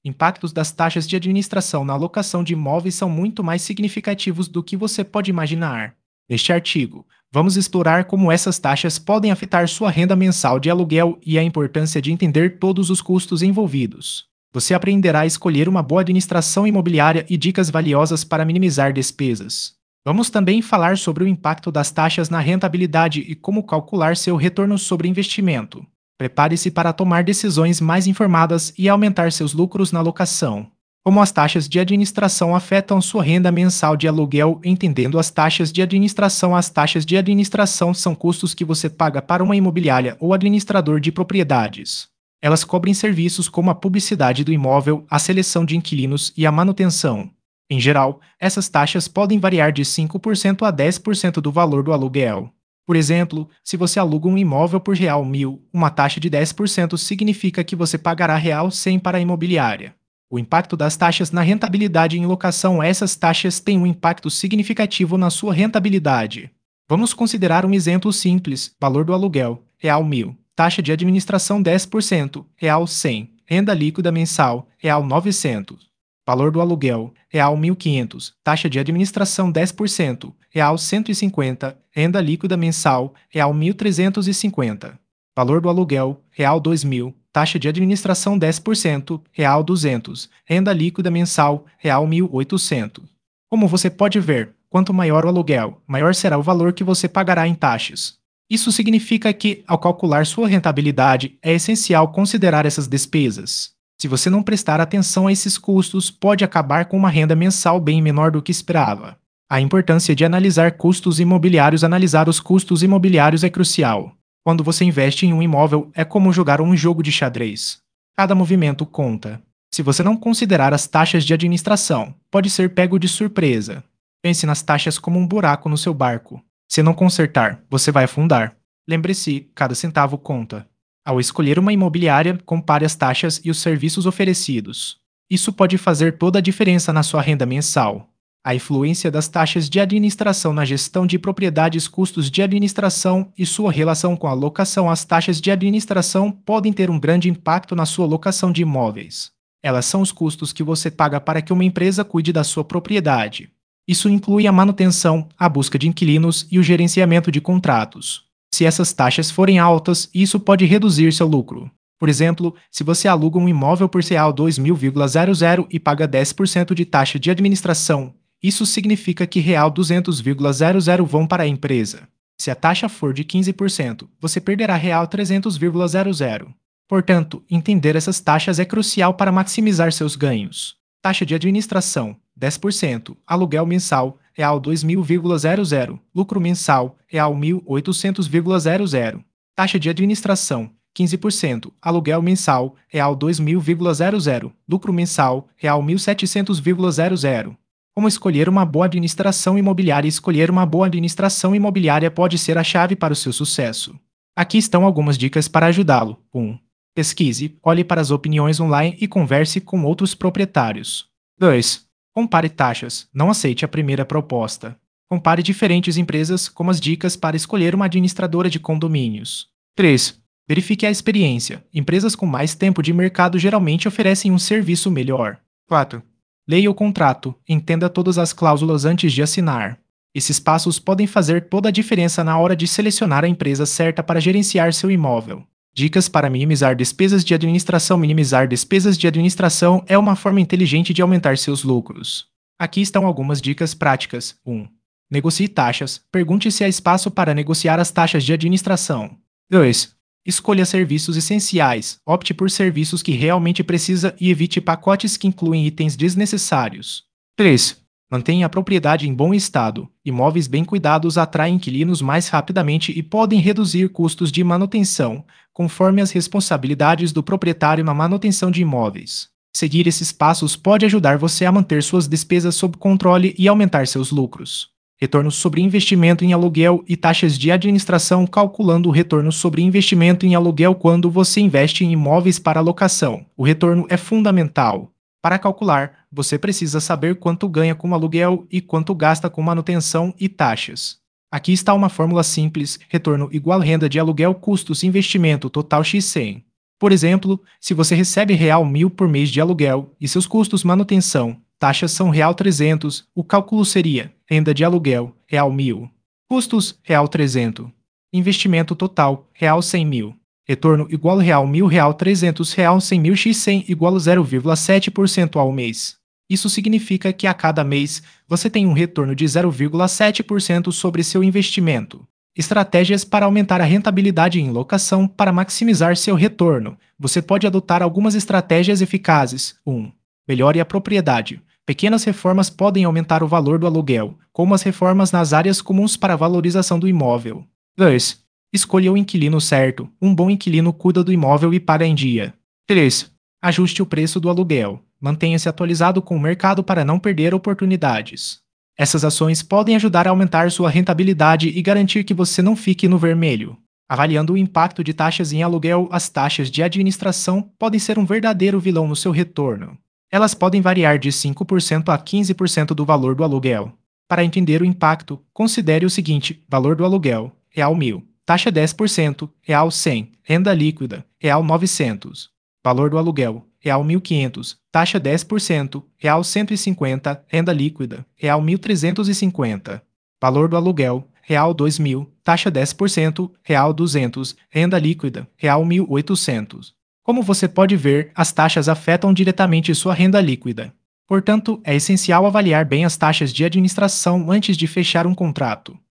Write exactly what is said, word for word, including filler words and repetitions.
Impactos das taxas de administração na alocação de imóveis são muito mais significativos do que você pode imaginar. Neste artigo, vamos explorar como essas taxas podem afetar sua renda mensal de aluguel e a importância de entender todos os custos envolvidos. Você aprenderá a escolher uma boa administração imobiliária e dicas valiosas para minimizar despesas. Vamos também falar sobre o impacto das taxas na rentabilidade e como calcular seu retorno sobre investimento. Prepare-se para tomar decisões mais informadas e aumentar seus lucros na locação. Como as taxas de administração afetam sua renda mensal de aluguel, entendendo as taxas de administração. As taxas de administração são custos que você paga para uma imobiliária ou administrador de propriedades. Elas cobrem serviços como a publicidade do imóvel, a seleção de inquilinos e a manutenção. Em geral, essas taxas podem variar de cinco por cento a dez por cento do valor do aluguel. Por exemplo, se você aluga um imóvel por real mil, uma taxa de dez por cento significa que você pagará real cem para a imobiliária. O impacto das taxas na rentabilidade em locação. Essas taxas têm um impacto significativo na sua rentabilidade. Vamos considerar um exemplo simples: valor do aluguel, real mil, taxa de administração dez por cento, real cem, renda líquida mensal, real novecentos. Valor do aluguel, real mil e quinhentos, taxa de administração dez por cento, real cento e cinquenta, renda líquida mensal, real mil trezentos e cinquenta. Valor do aluguel, real dois mil, taxa de administração dez por cento, real duzentos, renda líquida mensal, real mil e oitocentos. Como você pode ver, quanto maior o aluguel, maior será o valor que você pagará em taxas. Isso significa que, ao calcular sua rentabilidade, é essencial considerar essas despesas. Se você não prestar atenção a esses custos, pode acabar com uma renda mensal bem menor do que esperava. A importância de analisar custos imobiliários. Analisar os custos imobiliários é crucial. Quando você investe em um imóvel, é como jogar um jogo de xadrez. Cada movimento conta. Se você não considerar as taxas de administração, pode ser pego de surpresa. Pense nas taxas como um buraco no seu barco. Se não consertar, você vai afundar. Lembre-se, cada centavo conta. Ao escolher uma imobiliária, compare as taxas e os serviços oferecidos. Isso pode fazer toda a diferença na sua renda mensal. A influência das taxas de administração na gestão de propriedades. Custos de administração e sua relação com a locação. As taxas de administração podem ter um grande impacto na sua locação de imóveis. Elas são os custos que você paga para que uma empresa cuide da sua propriedade. Isso inclui a manutenção, a busca de inquilinos e o gerenciamento de contratos. Se essas taxas forem altas, isso pode reduzir seu lucro. Por exemplo, se você aluga um imóvel por real dois mil e paga dez por cento de taxa de administração, isso significa que real duzentos vão para a empresa. Se a taxa for de quinze por cento, você perderá real trezentos. Portanto, entender essas taxas é crucial para maximizar seus ganhos. Taxa de administração, dez por cento, aluguel mensal, real dois mil, lucro mensal, real mil e oitocentos. Taxa de administração, quinze por cento, aluguel mensal, real dois mil, lucro mensal, real mil e setecentos. Como escolher uma boa administração imobiliária? Escolher uma boa administração imobiliária pode ser a chave para o seu sucesso. Aqui estão algumas dicas para ajudá-lo. um. Pesquise, olhe para as opiniões online e converse com outros proprietários. dois. Compare taxas, não aceite a primeira proposta. Compare diferentes empresas como as dicas para escolher uma administradora de condomínios. três. Verifique a experiência. Empresas com mais tempo de mercado geralmente oferecem um serviço melhor. quatro. Leia o contrato, entenda todas as cláusulas antes de assinar. Esses passos podem fazer toda a diferença na hora de selecionar a empresa certa para gerenciar seu imóvel. Dicas para minimizar despesas de administração. Minimizar despesas de administração é uma forma inteligente de aumentar seus lucros. Aqui estão algumas dicas práticas. um. Negocie taxas. Pergunte se há espaço para negociar as taxas de administração. dois. Escolha serviços essenciais. Opte por serviços que realmente precisa e evite pacotes que incluem itens desnecessários. três. Mantenha a propriedade em bom estado. Imóveis bem cuidados atraem inquilinos mais rapidamente e podem reduzir custos de manutenção, conforme as responsabilidades do proprietário na manutenção de imóveis. Seguir esses passos pode ajudar você a manter suas despesas sob controle e aumentar seus lucros. Retorno sobre investimento em aluguel e taxas de administração. Calculando o retorno sobre investimento em aluguel. Quando você investe em imóveis para locação, o retorno é fundamental. Para calcular, você precisa saber quanto ganha com aluguel e quanto gasta com manutenção e taxas. Aqui está uma fórmula simples: retorno igual renda de aluguel custos investimento total x cem. Por exemplo, se você recebe real mil por mês de aluguel e seus custos manutenção, taxas são real trezentos, o cálculo seria renda de aluguel, real mil. Custos, real trezentos. Investimento total, real cem mil. Retorno igual real mil, real trezentos, real cem mil x cem igual zero vírgula sete por cento ao mês. Isso significa que a cada mês você tem um retorno de zero vírgula sete por cento sobre seu investimento. Estratégias para aumentar a rentabilidade em locação para maximizar seu retorno. Você pode adotar algumas estratégias eficazes. um. Melhore a propriedade. Pequenas reformas podem aumentar o valor do aluguel, como as reformas nas áreas comuns para a valorização do imóvel. dois. Escolha o inquilino certo. Um bom inquilino cuida do imóvel e paga em dia. três. Ajuste o preço do aluguel. Mantenha-se atualizado com o mercado para não perder oportunidades. Essas ações podem ajudar a aumentar sua rentabilidade e garantir que você não fique no vermelho. Avaliando o impacto de taxas em aluguel, as taxas de administração podem ser um verdadeiro vilão no seu retorno. Elas podem variar de cinco por cento a quinze por cento do valor do aluguel. Para entender o impacto, considere o seguinte: valor do aluguel, real mil. Taxa dez por cento, real cem. Renda líquida, real novecentos. Valor do aluguel, real mil e quinhentos. Taxa dez por cento, real cento e cinquenta. Renda líquida, real mil trezentos e cinquenta. Valor do aluguel, real dois mil. Taxa dez por cento, real duzentos. Renda líquida, real mil e oitocentos. Como você pode ver, as taxas afetam diretamente sua renda líquida. Portanto, é essencial avaliar bem as taxas de administração antes de fechar um contrato.